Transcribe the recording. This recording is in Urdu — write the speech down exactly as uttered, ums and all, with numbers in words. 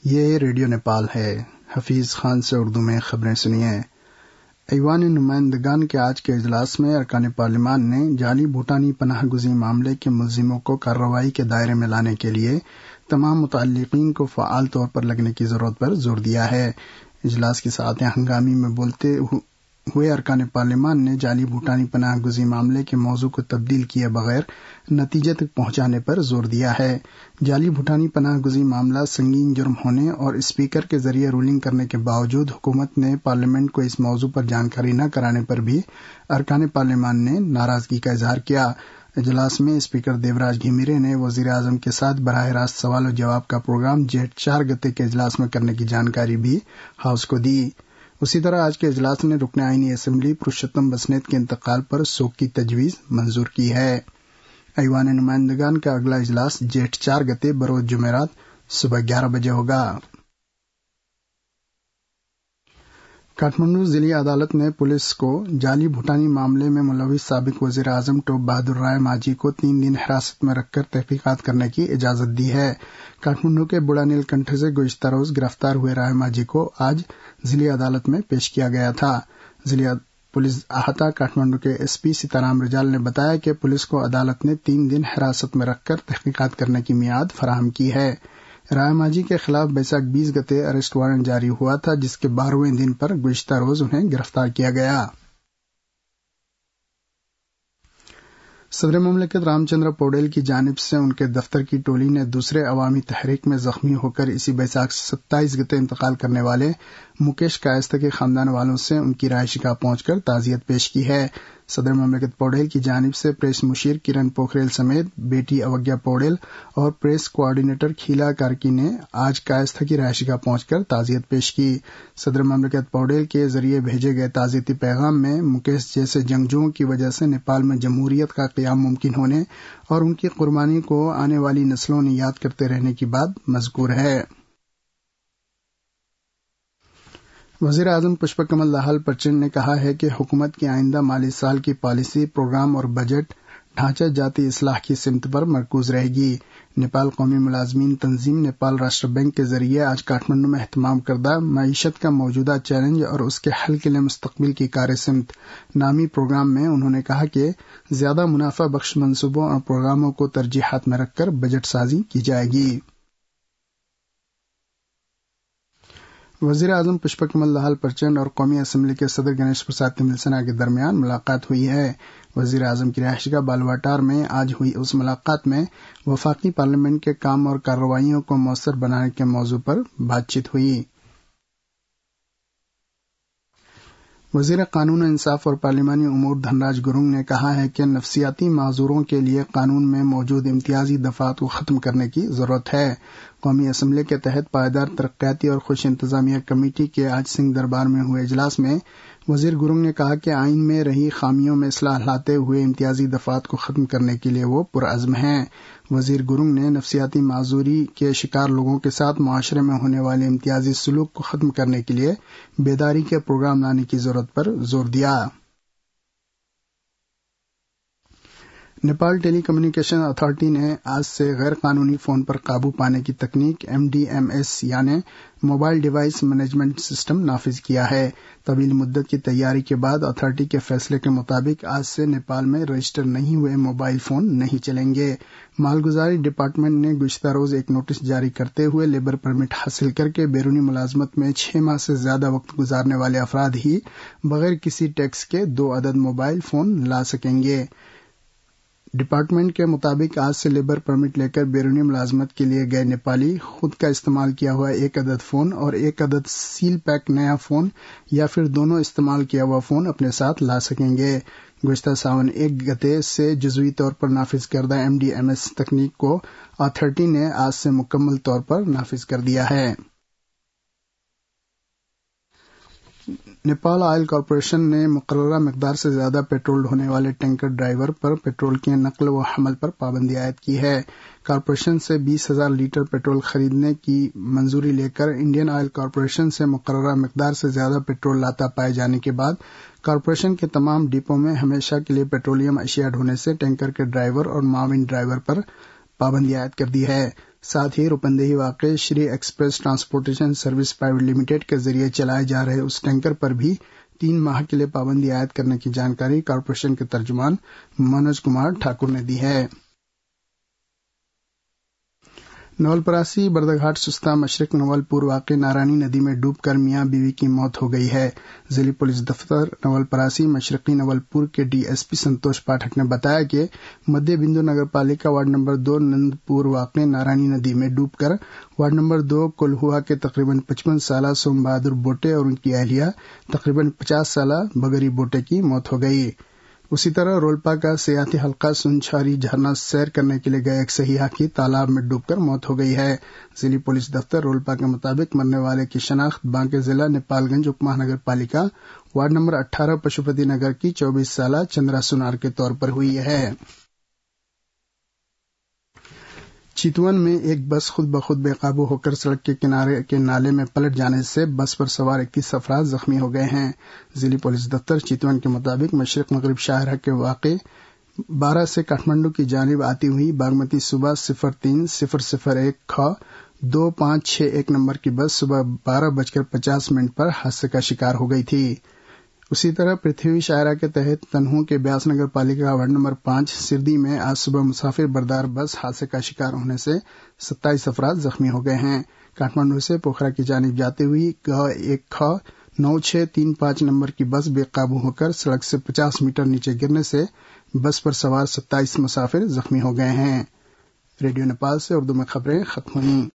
یہ ریڈیو نیپال ہے۔ حفیظ خان سے اردو میں خبریں سنیے۔ ایوان نمائندگان کے آج کے اجلاس میں ارکان پارلیمان نے جعلی بھوٹانی پناہ گزین معاملے کے ملزموں کو کارروائی کے دائرے میں لانے کے لیے تمام متعلقین کو فعال طور پر لگنے کی ضرورت پر زور دیا ہے۔ اجلاس کی ساعتیں ہنگامی میں بولتے ہوئے ارکان پارلیمان نے جعلی بھوٹانی پناہ گزین معاملے کے موضوع کو تبدیل کیے بغیر نتیجے تک پہنچانے پر زور دیا ہے۔ جعلی بھوٹانی پناہ گزین معاملہ سنگین جرم ہونے اور اسپیکر کے ذریعے رولنگ کرنے کے باوجود حکومت نے پارلیمنٹ کو اس موضوع پر جانکاری نہ کرانے پر بھی ارکان پارلیمان نے ناراضگی کا اظہار کیا۔ اجلاس میں اسپیکر دیوراج گھیمیرے نے وزیر اعظم کے ساتھ براہ راست سوال و جواب کا پروگرام جیٹ چار گتے کے اجلاس میں کرنے کی جانکاری بھی ہاؤس کو دی۔ اسی طرح آج کے اجلاس نے رکن آئینی اسمبلی پرشوتم بسنیت کے انتقال پر سوگ کی تجویز منظور کی ہے۔ ایوان نمائندگان کا اگلا اجلاس جیٹ چار گتے بروز جمعرات صبح گیارہ بجے ہوگا۔ کاٹھمنڈو ضلعی عدالت نے پولیس کو جعلی بھوٹانی معاملے میں ملوث سابق وزیر اعظم ٹوپ بہادر رائے ماجھی کو تین دن حراست میں رکھ کر تحقیقات کرنے کی اجازت دی ہے۔ کاٹھمنڈو کے بڑا نیل کنٹھ سے گزشتہ روز گرفتار ہوئے رائے ماجھی کو آج ضلعی عدالت میں پیش کیا گیا تھا۔ ضلع پولیس احاطہ کاٹھمنڈو کے ایس پی سیتارام رجال نے بتایا کہ پولیس کو عدالت نے تین دن حراست میں رکھ کر تحقیقات کرنے کی میعاد فراہم کی ہے۔ رائے ماجھی کے خلاف بیساکھ بیس گتے اریسٹ وارنٹ جاری ہوا تھا، جس کے بارہویں دن پر گزشتہ روز انہیں گرفتار کیا گیا۔ صدر مملکت رام چندر پوڈیل کی جانب سے ان کے دفتر کی ٹولی نے دوسرے عوامی تحریک میں زخمی ہو کر اسی بیساکھ ستائیس گتے انتقال کرنے والے مکیش کائستہ کے خاندان والوں سے ان کی رہائش گاہ پہنچ کر تعزیت پیش کی ہے۔ صدر مملکت پوڈیل کی جانب سے پریس مشیر کرن پوکھریل سمیت بیٹی اوگیا پوڈیل اور پریس کوآرڈینیٹر کھیلا کارکی نے آج کائستہ کی رہائش گاہ پہنچ کر تعزیت پیش کی۔ صدر مملکت پوڈیل کے ذریعے بھیجے گئے تعزیتی پیغام میں مکیش جیسے جنگجوؤں کی وجہ سے نیپال میں جمہوریت کا قیام ممکن ہونے اور ان کی قربانی کو آنے والی نسلوں نے یاد کرتے رہنے کی بات مذکور ہے۔ وزیر اعظم پشپ کمل دہال پرچنڈ نے کہا ہے کہ حکومت کی آئندہ مالی سال کی پالیسی، پروگرام اور بجٹ ڈھانچہ جاتی اصلاح کی سمت پر مرکوز رہے گی۔ نیپال قومی ملازمین تنظیم نیپال راشٹر بینک کے ذریعے آج کاٹھمنڈو میں اہتمام کردہ معیشت کا موجودہ چیلنج اور اس کے حل کے لیے مستقبل کی کار سمت نامی پروگرام میں انہوں نے کہا کہ زیادہ منافع بخش منصوبوں اور پروگراموں کو ترجیحات میں رکھ کر بجٹ سازی کی جائے گی۔ وزیر اعظم پشپ کمل دہال پرچنڈ اور قومی اسمبلی کے صدر گنیش پرساد تمل سنا کے درمیان ملاقات ہوئی ہے۔ وزیر اعظم کی رہائش گاہ بالواٹار میں آج ہوئی اس ملاقات میں وفاقی پارلیمنٹ کے کام اور کارروائیوں کو مؤثر بنانے کے موضوع پر بات چیت ہوئی۔ وزیر قانون انصاف اور پارلیمانی امور دھن راج گرونگ نے کہا ہے کہ نفسیاتی معذوروں کے لیے قانون میں موجود امتیازی دفعات کو ختم کرنے کی ضرورت ہے۔ قومی اسمبلی کے تحت پائیدار ترقیاتی اور خوش انتظامیہ کمیٹی کے آج سنگھ دربار میں ہوئے اجلاس میں وزیر گرونگ نے کہا کہ آئین میں رہی خامیوں میں اصلاح لاتے ہوئے امتیازی دفعات کو ختم کرنے کے لیے وہ پرعزم ہیں۔ وزیر گرونگ نے نفسیاتی معذوری کے شکار لوگوں کے ساتھ معاشرے میں ہونے والے امتیازی سلوک کو ختم کرنے کے لیے بیداری کے پروگرام لانے کی ضرورت پر زور دیا۔ نیپال ٹیلی کمیونیکیشن اتھارٹی نے آج سے غیر قانونی فون پر قابو پانے کی technique M D M S یعنی موبائل ڈیوائس مینجمنٹ سسٹم نافذ کیا ہے۔ طویل مدت کی تیاری کے بعد اتھارٹی کے فیصلے کے مطابق آج سے نیپال میں رجسٹر نہیں ہوئے موبائل فون نہیں چلیں گے۔ مالگزاری ڈپارٹمنٹ نے گزشتہ روز ایک نوٹس جاری کرتے ہوئے لیبر پرمٹ حاصل کر کے بیرونی ملازمت میں چھ ماہ سے زیادہ وقت گزارنے والے افراد ہی بغیر کسی ٹیکس کے دو عدد موبائل فون لا سکیں گے۔ ڈپارٹمنٹ کے مطابق آج سے لیبر پرمٹ لے کر بیرونی ملازمت کے لیے گئے نیپالی خود کا استعمال کیا ہوا ایک عدد فون اور ایک عدد سیل پیک نیا فون یا پھر دونوں استعمال کیا ہوا فون اپنے ساتھ لا سکیں گے۔ گزشتہ ساون ایک گتے سے جزوی طور پر نافذ کردہ M D M S technique کو اتھارٹی نے آج سے مکمل طور پر نافذ کر دیا ہے۔ نیپال آئل کارپوریشن نے مقررہ مقدار سے زیادہ پیٹرول ڈھونے والے ٹینکر ڈرائیور پر پیٹرول کی نقل و حمل پر پابندی عائد کی ہے۔ کارپوریشن سے بیس ہزار لیٹر پیٹرول خریدنے کی منظوری لے کر انڈین آئل کارپوریشن سے مقررہ مقدار سے زیادہ پیٹرول لاتا پائے جانے کے بعد کارپوریشن کے تمام ڈپو میں ہمیشہ کے لیے پیٹرولیم اشیاء ڈھونے سے ٹینکر کے ڈرائیور اور معاون ڈرائیور پر پابندی عائد کر دی ہے۔ ساتھ ہی روپندہی واقع Shri express transportation service private limited کے ذریعے چلائے جا رہے اس ٹینکر پر بھی تین ماہ کے لیے پابندی عائد کرنے کی جانکاری کارپوریشن کے ترجمان منوج کمار ٹھاکر نے دی ہے۔ نول پراسی بردگھاٹ سستا مشرق نول پور واقع نارانی ندی میں ڈوب کر میاں بیوی کی موت ہو گئی ہے۔ ضلع پولیس دفتر نول پراسی مشرقی نول پور کے D S P Santosh Pathak نے بتایا کہ مدھیہ بندو نگر پالیکا وارڈ نمبر دو نند پور واقع نارانی ندی میں ڈوب کر وارڈ نمبر دو کلہوا کے تقریباً پچپن سالہ سوم بہادر بوٹے اور ان کی اہلیہ تقریباً پچاس سالہ بگری بوٹے کی موت ہو گئی۔ اسی طرح رولپا کا سیاحتی حلقہ سنچھاری جھرنا سیر کرنے کے لیے گئے ایک سیاح کی تالاب میں ڈوب کر موت ہو گئی ہے۔ ضلع پولیس دفتر رولپا کے مطابق مرنے والے کی شناخت بانکے ضلع نیپال گنج اپ مہانگر پالیکا وارڈ نمبر اٹھارہ پشوپتی نگر کی چوبیس سالہ چندرا سونار کے طور پر ہوئی ہے۔ چیتون میں ایک بس خود بخود بے قابو ہو کر سڑک کے کنارے کے نالے میں پلٹ جانے سے بس پر سوار اکیس افراد زخمی ہو گئے ہیں۔ ضلع پولیس دفتر چیتون کے مطابق مشرق مغرب شاہراہ کے واقع بارہ سے کاٹھمنڈو کی جانب آتی ہوئی باگمتی صبح صفر تین صفر صفر ایک کھ دو پانچ چھ ایک نمبر کی بس صبح بارہ بج کر پچاس منٹ پر حادثے کا شکار ہو گئی تھی۔ اسی طرح پرتھوی شاہراہ کے تحت تنہو کے بیاس نگر پالیکا وارڈ نمبر پانچ سردی میں آج صبح مسافر بردار بس حادثے کا شکار ہونے سے ستائیس افراد زخمی ہو گئے ہیں۔ کاٹھمنڈو سے پوکھرا کی جانب جاتے ہوئی گ ایک کھ نو چھ تین پانچ نمبر کی بس بے قابو ہو کر سڑک سے پچاس میٹر نیچے گرنے سے بس پر سوار ستائیس مسافر زخمی ہو گئے ہیں۔ ریڈیو نیپال سے اردو میں خبریں ختم ہوئیں۔